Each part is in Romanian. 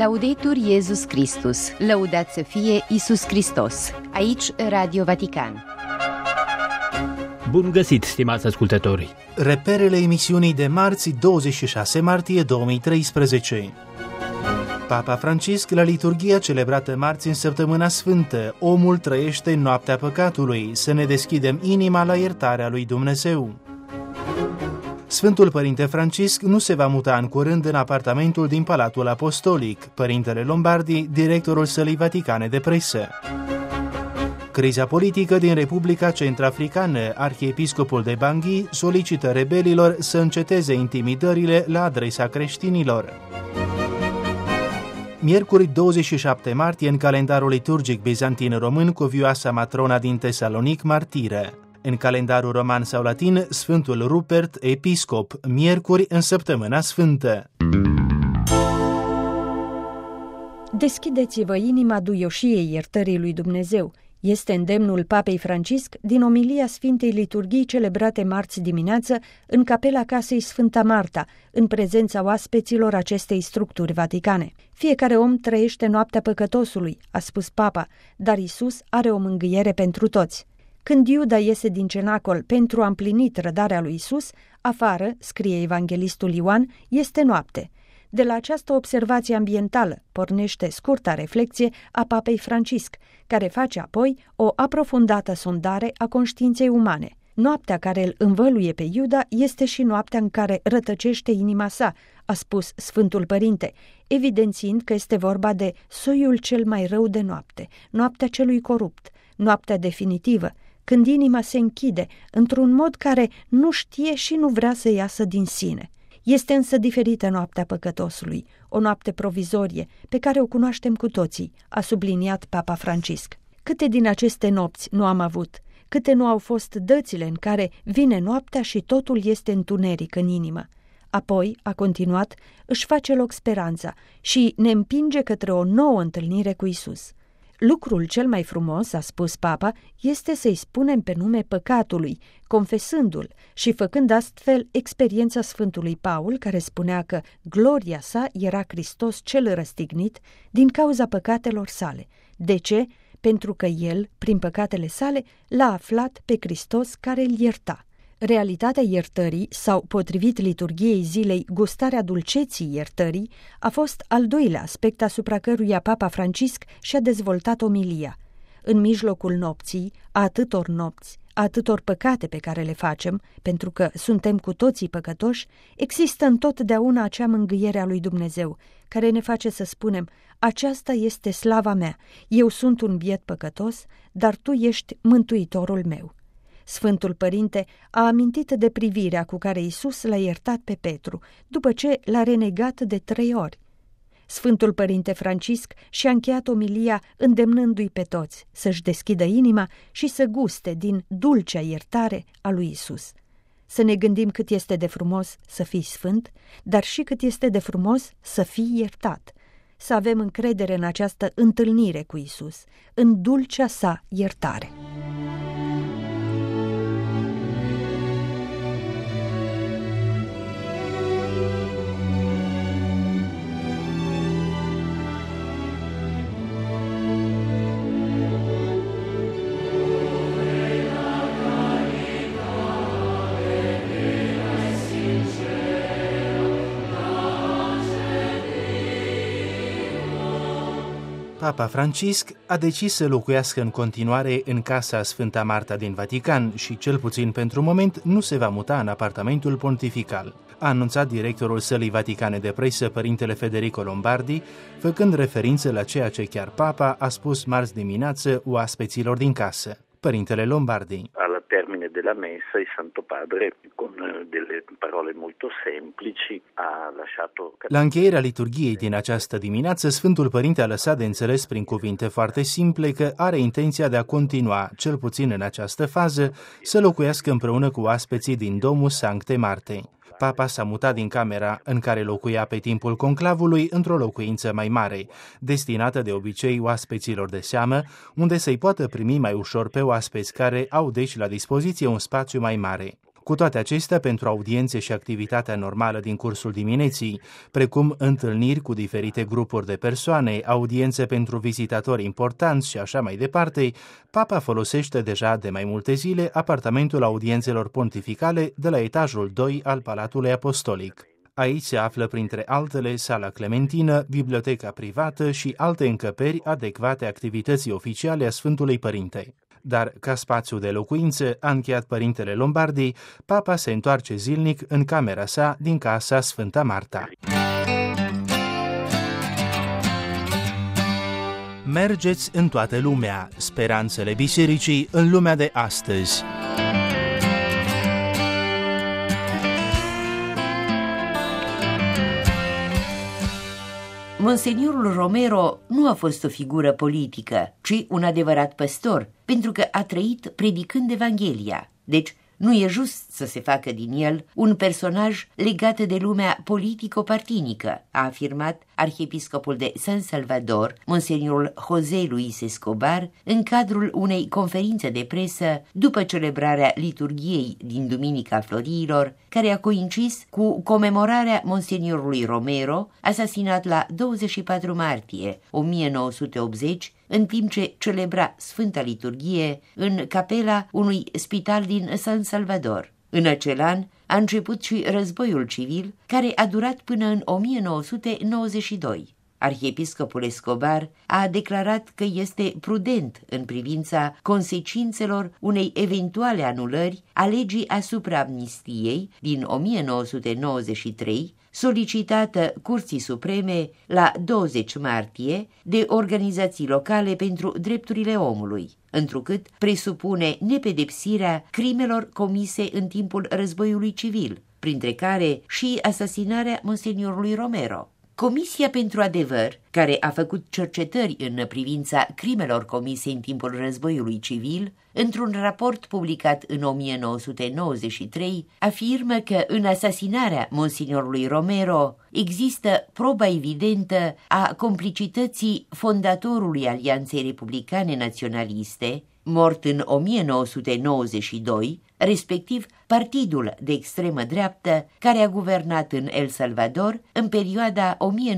Laudetur Iesus Christus, lăudat să fie Iisus Hristos. Aici Radio Vatican. Bun găsit, stimați ascultători! Reperele emisiunii de marți, 26 martie 2013. Papa Francisc, la liturghia celebrată marți în Săptămâna Sfântă, omul trăiește în noaptea păcatului, să ne deschidem inima la iertarea lui Dumnezeu. Sfântul Părinte Francisc nu se va muta în curând în apartamentul din Palatul Apostolic. Părintele Lombardi, directorul Sălii Vaticane de Presă. Criza politică din Republica Centrafricană, arhiepiscopul de Bangui solicită rebelilor să înceteze intimidările la adresa creștinilor. Miercuri 27 martie, în calendarul liturgic bizantin român, cuvioasa matrona din Tesalonic, martiră. În calendarul roman sau latin, Sfântul Rupert, episcop, miercuri în Săptămâna Sfântă. Deschideți-vă inima duioșiei iertării lui Dumnezeu. Este îndemnul Papei Francisc din omilia Sfintei Liturghii celebrate marți dimineață în capela casei Sfânta Marta, în prezența oaspeților acestei structuri vaticane. Fiecare om trăiește noaptea păcătosului, a spus Papa, dar Iisus are o mângâiere pentru toți. Când Iuda iese din cenacol pentru a împlini trădarea lui Iisus, afară, scrie evanghelistul Ioan, este noapte. De la această observație ambientală pornește scurta reflecție a Papei Francisc, care face apoi o aprofundată sondare a conștiinței umane. Noaptea care îl învăluie pe Iuda este și noaptea în care rătăcește inima sa, a spus Sfântul Părinte, evidențiind că este vorba de soiul cel mai rău de noapte, noaptea celui corupt, noaptea definitivă, când inima se închide într-un mod care nu știe și nu vrea să iasă din sine. Este însă diferită noaptea păcătosului, o noapte provizorie, pe care o cunoaștem cu toții, a subliniat Papa Francisc. Câte din aceste nopți nu am avut? Câte nu au fost dățile în care vine noaptea și totul este întuneric în inimă? Apoi, a continuat, își face loc speranța și ne împinge către o nouă întâlnire cu Iisus. Lucrul cel mai frumos, a spus Papa, este să-i spunem pe nume păcatului, confesându-l și făcând astfel experiența Sfântului Paul, care spunea că gloria sa era Hristos cel răstignit din cauza păcatelor sale. De ce? Pentru că el, prin păcatele sale, l-a aflat pe Hristos care îl ierta. Realitatea iertării, sau, potrivit liturghiei zilei, gustarea dulceții iertării, a fost al doilea aspect asupra căruia Papa Francisc și-a dezvoltat omilia. În mijlocul nopții, a atâtor nopți, a atâtor păcate pe care le facem, pentru că suntem cu toții păcătoși, există întotdeauna acea mângâiere a lui Dumnezeu, care ne face să spunem, aceasta este slava mea, eu sunt un biet păcătos, dar tu ești mântuitorul meu. Sfântul Părinte a amintit de privirea cu care Iisus l-a iertat pe Petru, după ce l-a renegat de 3 ori. Sfântul Părinte Francisc și-a încheiat omilia îndemnându-i pe toți să-și deschidă inima și să guste din dulcea iertare a lui Iisus. Să ne gândim cât este de frumos să fii sfânt, dar și cât este de frumos să fii iertat. Să avem încredere în această întâlnire cu Iisus, în dulcea sa iertare. Papa Francisc a decis să locuiască în continuare în casa Sfânta Marta din Vatican și, cel puțin pentru moment, nu se va muta în apartamentul pontifical, a anunțat directorul Sălii Vaticane de Presă, Părintele Federico Lombardi, făcând referință la ceea ce chiar Papa a spus marți dimineață oaspeților din casă. Părintele Lombardi. Al termine della messa, il Santo Padre, con delle parole molto semplici, ha lasciato... La încheierea liturghiei din această dimineață, Sfântul Părinte a lăsat de înțeles prin cuvinte foarte simple că are intenția de a continua, cel puțin în această fază, să locuiască împreună cu oaspeții din Domus Sancte Martei. Papa s-a mutat din camera în care locuia pe timpul conclavului într-o locuință mai mare, destinată de obicei oaspeților de seamă, unde să-i poată primi mai ușor pe oaspeți care au deci la dispoziție un spațiu mai mare. Cu toate acestea, pentru audiențe și activitatea normală din cursul dimineții, precum întâlniri cu diferite grupuri de persoane, audiențe pentru vizitatori importanți și așa mai departe, Papa folosește deja de mai multe zile apartamentul audiențelor pontificale de la etajul 2 al Palatului Apostolic. Aici se află, printre altele, sala Clementină, biblioteca privată și alte încăperi adecvate activității oficiale a Sfântului Părinte. Dar, ca spațiu de locuință, a încheiat Părintele Lombardi, Papa se întoarce zilnic în camera sa din casa Sfânta Marta. Mergeți în toată lumea, speranțele bisericii în lumea de astăzi. Monseniorul Romero nu a fost o figură politică, ci un adevărat păstor, pentru că a trăit predicând Evanghelia. Deci, nu e just să se facă din el un personaj legat de lumea politico-partinică, a afirmat arhiepiscopul de San Salvador, monseniorul José Luis Escobar, în cadrul unei conferințe de presă după celebrarea liturghiei din Duminica Florilor, care a coincis cu comemorarea monseniorului Romero, asasinat la 24 martie 1980, în timp ce celebra Sfânta Liturghie în capela unui spital din San Salvador. În acel an a început și războiul civil, care a durat până în 1992. Arhiepiscopul Escobar a declarat că este prudent în privința consecințelor unei eventuale anulări a legii asupra amnistiei din 1993, solicitată Curții Supreme la 20 martie de organizații locale pentru drepturile omului, întrucât presupune nepedepsirea crimelor comise în timpul războiului civil, printre care și asasinarea monseniorului Romero. Comisia pentru Adevăr, care a făcut cercetări în privința crimelor comise în timpul războiului civil, într-un raport publicat în 1993, afirmă că în asasinarea monseniorului Romero există proba evidentă a complicității fondatorului Alianței Republicane Naționaliste, mort în 1992, respectiv partidul de extremă dreaptă care a guvernat în El Salvador în perioada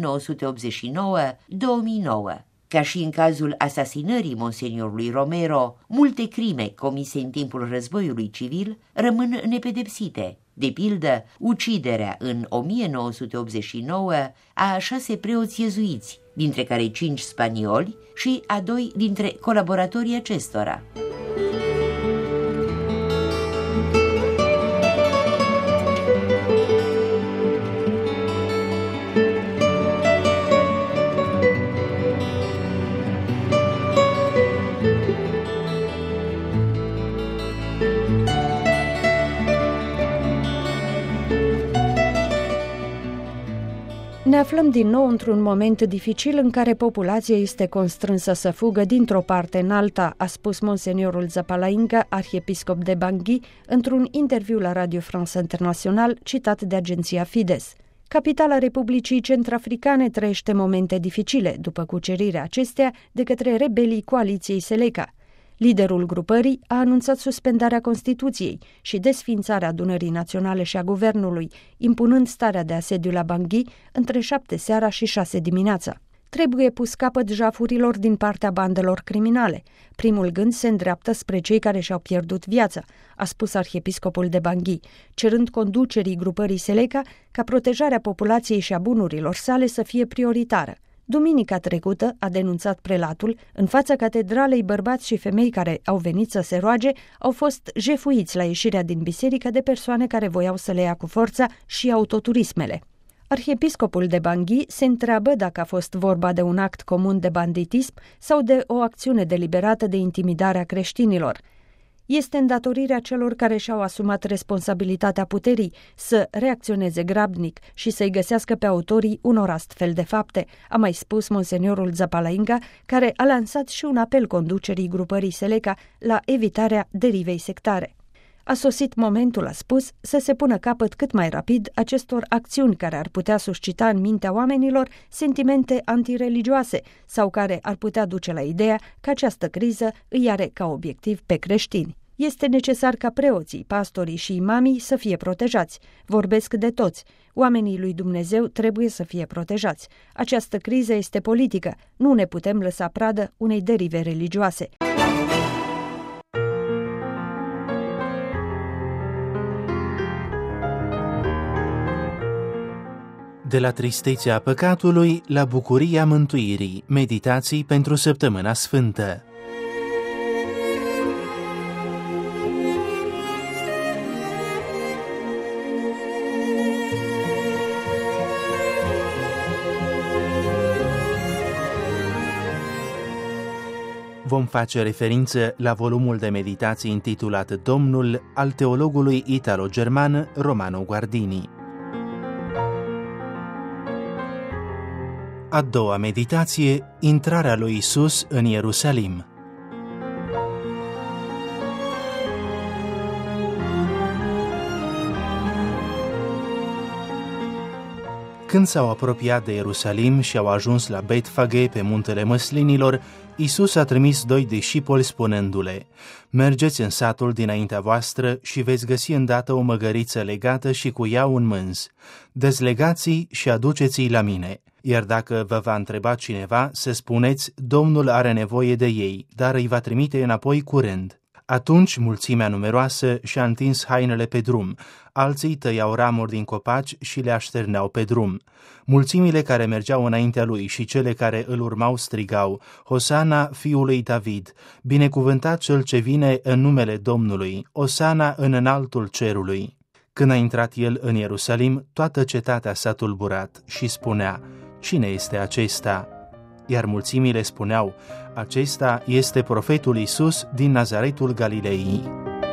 1989-2009. Ca și în cazul asasinării monseniorului Romero, multe crime comise în timpul războiului civil rămân nepedepsite. De pildă, uciderea în 1989 a 6 preoți iezuiți, dintre care 5 spanioli și a 2 dintre colaboratorii acestora. Ne aflăm din nou într-un moment dificil în care populația este constrânsă să fugă dintr-o parte în alta, a spus monseniorul Zapalainga, arhiepiscop de Bangui, într-un interviu la Radio France International, citat de agenția Fides. Capitala Republicii Centrafricane trăiește momente dificile după cucerirea acesteia de către rebelii coaliției Seleka. Liderul grupării a anunțat suspendarea Constituției și desființarea Adunării Naționale și a Guvernului, impunând starea de asediu la Bangui între 7 seara și 6 dimineața. Trebuie pus capăt jafurilor din partea bandelor criminale. Primul gând se îndreaptă spre cei care și-au pierdut viața, a spus arhiepiscopul de Bangui, cerând conducerii grupării Seleka ca protejarea populației și a bunurilor sale să fie prioritară. Duminica trecută, a denunțat prelatul, în fața catedralei bărbați și femei care au venit să se roage au fost jefuiți la ieșirea din biserică de persoane care voiau să le ia cu forța și autoturismele. Arhiepiscopul de Bangui se întreabă dacă a fost vorba de un act comun de banditism sau de o acțiune deliberată de intimidare a creștinilor. Este îndatorirea celor care și-au asumat responsabilitatea puterii să reacționeze grabnic și să-i găsească pe autorii unor astfel de fapte, a mai spus monseniorul Zapalainga, care a lansat și un apel conducerii grupării Seleka la evitarea derivei sectare. A sosit momentul, a spus, să se pună capăt cât mai rapid acestor acțiuni care ar putea suscita în mintea oamenilor sentimente antireligioase sau care ar putea duce la ideea că această criză îi are ca obiectiv pe creștini. Este necesar ca preoții, pastorii și imamii să fie protejați. Vorbesc de toți. Oamenii lui Dumnezeu trebuie să fie protejați. Această criză este politică. Nu ne putem lăsa pradă unei derive religioase. De la tristețea păcatului la bucuria mântuirii, meditații pentru Săptămâna Sfântă. Vom face referință la volumul de meditații intitulat Domnul al teologului italo-german Romano Guardini. A doua meditație, intrarea lui Isus în Ierusalim. Când s-au apropiat de Ierusalim și au ajuns la Betfage, pe muntele Măslinilor, Isus a trimis 2 discipoli spunându-le: mergeți în satul dinaintea voastră și veți găsi îndată o măgăriță legată și cu ea un mânz. Dezlegați-i și aduceți-i la mine. Iar dacă vă va întreba cineva, să spuneți: Domnul are nevoie de ei, dar îi va trimite înapoi curând. Atunci mulțimea numeroasă și-a întins hainele pe drum, alții tăiau ramuri din copaci și le așterneau pe drum. Mulțimile care mergeau înaintea lui și cele care îl urmau strigau: Hosana fiului David, binecuvântat cel ce vine în numele Domnului, Osana în înaltul cerului. Când a intrat el în Ierusalim, toată cetatea s-a tulburat și spunea: cine este acesta? Iar mulțimile spuneau: acesta este profetul Iisus din Nazaretul Galilei.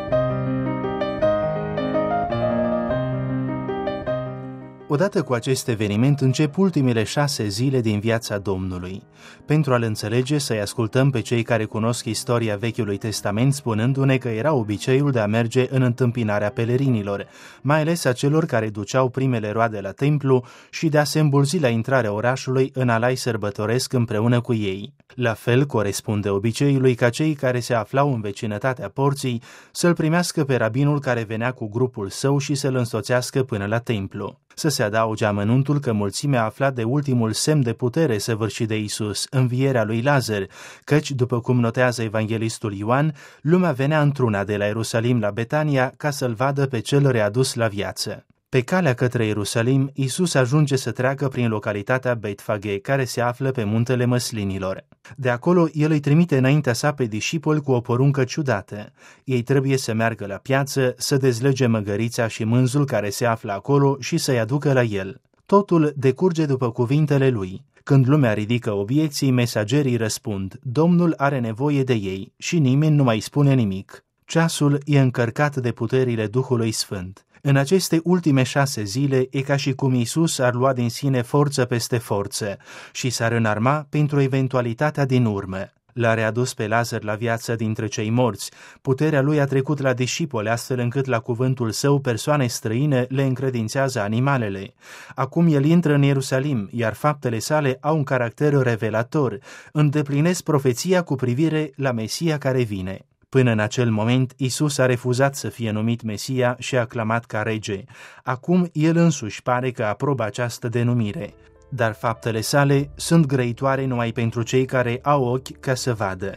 Odată cu acest eveniment încep ultimele 6 zile din viața Domnului. Pentru a-L înțelege, să-i ascultăm pe cei care cunosc istoria Vechiului Testament, spunându-ne că era obiceiul de a merge în întâmpinarea pelerinilor, mai ales a celor care duceau primele roade la templu și de a se îmbulzi la intrarea orașului în alai sărbătoresc împreună cu ei. La fel corespunde obiceiului ca cei care se aflau în vecinătatea porții să-l primească pe rabinul care venea cu grupul său și să-l însoțească până la templu. Să se adauge amănuntul că mulțimea a aflat de ultimul semn de putere săvârșit de Isus, învierea lui Lazar, căci, după cum notează evanghelistul Ioan, lumea venea într-una de la Ierusalim la Betania ca să-l vadă pe cel readus la viață. Pe calea către Ierusalim, Isus ajunge să treacă prin localitatea Betfage, care se află pe muntele Măslinilor. De acolo, el îi trimite înaintea sa pe discipoli cu o poruncă ciudată. Ei trebuie să meargă la piață, să dezlege măgărița și mânzul care se află acolo și să-i aducă la el. Totul decurge după cuvintele lui. Când lumea ridică obiecții, mesagerii răspund: Domnul are nevoie de ei și nimeni nu mai spune nimic. Ceasul e încărcat de puterile Duhului Sfânt. În aceste ultime 6 zile e ca și cum Iisus ar lua din sine forță peste forță și s-ar înarma pentru eventualitatea din urmă. L-a readus pe Lazar la viață dintre cei morți. Puterea lui a trecut la discipoli, astfel încât la cuvântul său persoane străine le încredințează animalele. Acum el intră în Ierusalim, iar faptele sale au un caracter revelator, îndeplinesc profeția cu privire la Mesia care vine. Până în acel moment, Isus a refuzat să fie numit Mesia și a aclamat ca rege. Acum, el însuși pare că aprobă această denumire, dar faptele sale sunt grăitoare numai pentru cei care au ochi ca să vadă.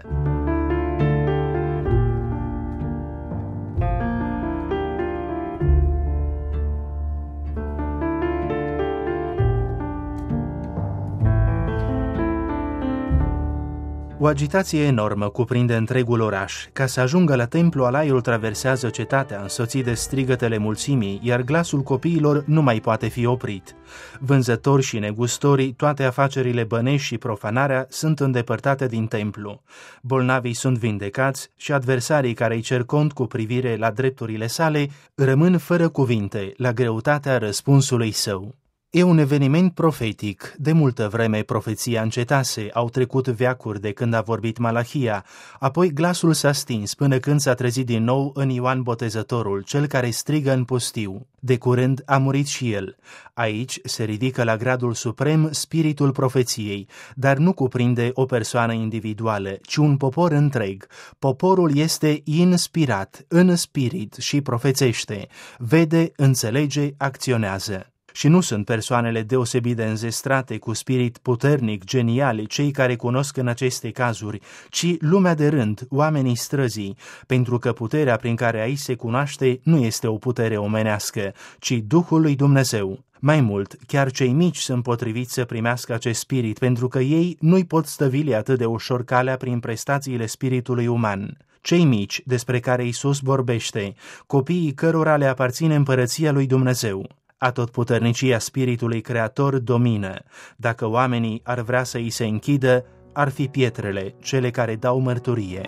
O agitație enormă cuprinde întregul oraș. Ca să ajungă la templu, alaiul traversează cetatea, însoțit de strigătele mulțimii, iar glasul copiilor nu mai poate fi oprit. Vânzători și negustorii, toate afacerile bănești și profanarea sunt îndepărtate din templu. Bolnavii sunt vindecați și adversarii care îi cer cont cu privire la drepturile sale rămân fără cuvinte la greutatea răspunsului său. E un eveniment profetic. De multă vreme profeția încetase, au trecut veacuri de când a vorbit Malahia, apoi glasul s-a stins până când s-a trezit din nou în Ioan Botezătorul, cel care strigă în pustiu. De curând a murit și el. Aici se ridică la gradul suprem spiritul profeției, dar nu cuprinde o persoană individuală, ci un popor întreg. Poporul este inspirat, în spirit și profețește, vede, înțelege, acționează. Și nu sunt persoanele deosebit de înzestrate, cu spirit puternic, geniale, cei care cunosc în aceste cazuri, ci lumea de rând, oamenii străzii, pentru că puterea prin care aici se cunoaște nu este o putere omenească, ci Duhul lui Dumnezeu. Mai mult, chiar cei mici sunt potriviți să primească acest spirit, pentru că ei nu-i pot stăvili atât de ușor calea prin prestațiile spiritului uman. Cei mici, despre care Iisus vorbește, copiii cărora le aparține împărăția lui Dumnezeu. Atotputernicia spiritului creator domină. Dacă oamenii ar vrea să îi se închidă, ar fi pietrele, cele care dau mărturie.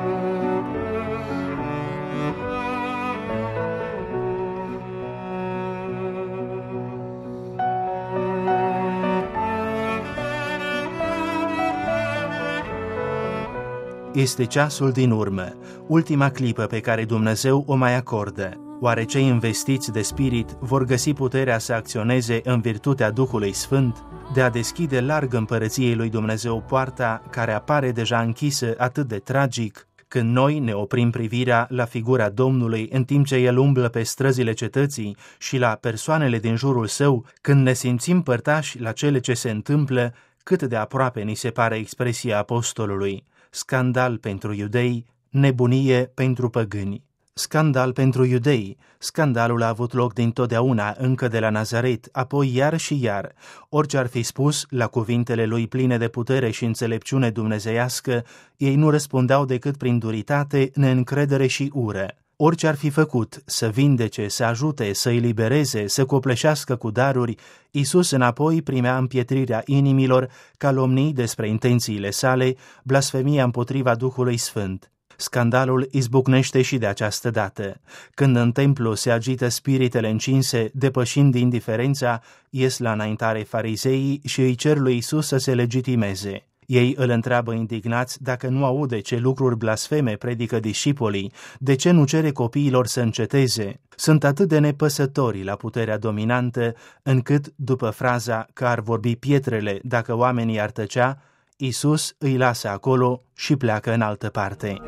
Este ceasul din urmă, ultima clipă pe care Dumnezeu o mai acordă. Oare cei investiți de spirit vor găsi puterea să acționeze în virtutea Duhului Sfânt, de a deschide larg împărăției lui Dumnezeu poarta care apare deja închisă atât de tragic, când noi ne oprim privirea la figura Domnului în timp ce El umblă pe străzile cetății și la persoanele din jurul său, când ne simțim părtași la cele ce se întâmplă, cât de aproape ni se pare expresia apostolului: scandal pentru iudei, nebunie pentru păgâni. Scandal pentru iudei. Scandalul a avut loc dintotdeauna, încă de la Nazaret, apoi iar și iar. Orice ar fi spus, la cuvintele lui pline de putere și înțelepciune dumnezeiască, ei nu răspundeau decât prin duritate, neîncredere și ură. Orice ar fi făcut, să vindece, să ajute, să elibereze, să copleșească cu daruri, Iisus înapoi primea împietrirea inimilor, calomnii despre intențiile sale, blasfemia împotriva Duhului Sfânt. Scandalul izbucnește și de această dată. Când în templu se agită spiritele încinse, depășind indiferența, ies la înaintare farizeii și îi cer lui Iisus să se legitimeze. Ei îl întreabă indignați dacă nu aude ce lucruri blasfeme predică discipolii, de ce nu cere copiilor să înceteze. Sunt atât de nepăsători la puterea dominantă, încât, după fraza că ar vorbi pietrele dacă oamenii ar tăcea, Iisus îi lasă acolo și pleacă în altă parte.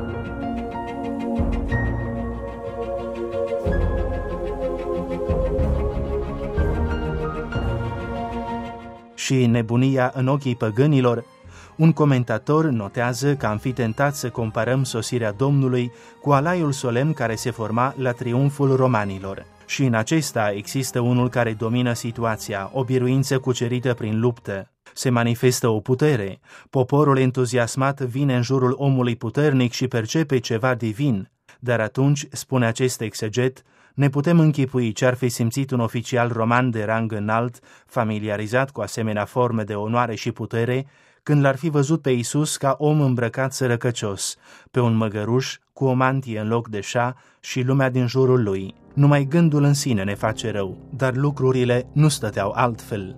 Și nebunia în ochii păgânilor. Un comentator notează că am fi tentat să comparăm sosirea Domnului cu alaiul solemn care se forma la triumful romanilor. Și în acesta există unul care domină situația, o biruință cucerită prin luptă. Se manifestă o putere. Poporul entuziasmat vine în jurul omului puternic și percepe ceva divin. Dar atunci, spune acest exeget, ne putem închipui ce ar fi simțit un oficial roman de rang înalt, familiarizat cu asemenea forme de onoare și putere, când l-ar fi văzut pe Iisus ca om îmbrăcat sărăcăcios, pe un măgăruș cu o mantie în loc de șa și lumea din jurul lui. Numai gândul în sine ne face rău, dar lucrurile nu stăteau altfel.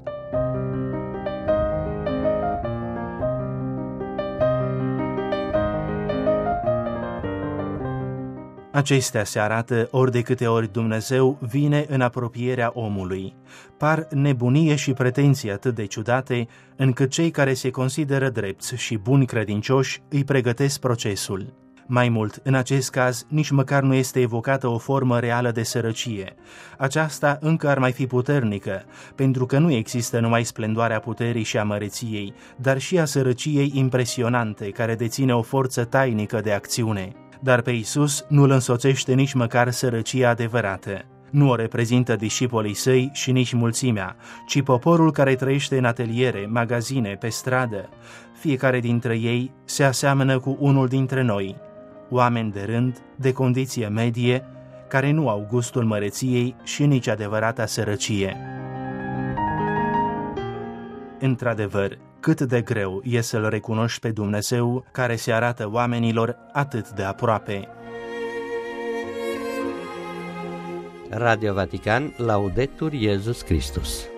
Acestea se arată ori de câte ori Dumnezeu vine în apropierea omului. Par nebunie și pretenții atât de ciudate, încât cei care se consideră drepți și buni credincioși îi pregătesc procesul. Mai mult, în acest caz, nici măcar nu este evocată o formă reală de sărăcie. Aceasta încă ar mai fi puternică, pentru că nu există numai splendoarea puterii și a măreției, dar și a sărăciei impresionante, care deține o forță tainică de acțiune. Dar pe Iisus nu îl însoțește nici măcar sărăcia adevărată. Nu o reprezintă discipolii săi și nici mulțimea, ci poporul care trăiește în ateliere, magazine, pe stradă. Fiecare dintre ei se aseamănă cu unul dintre noi, oameni de rând, de condiție medie, care nu au gustul măreției și nici adevărata sărăcie. Într-adevăr, cât de greu e să-L recunoști pe Dumnezeu care se arată oamenilor atât de aproape. Radio Vatican, Laudetur Iesus Christus.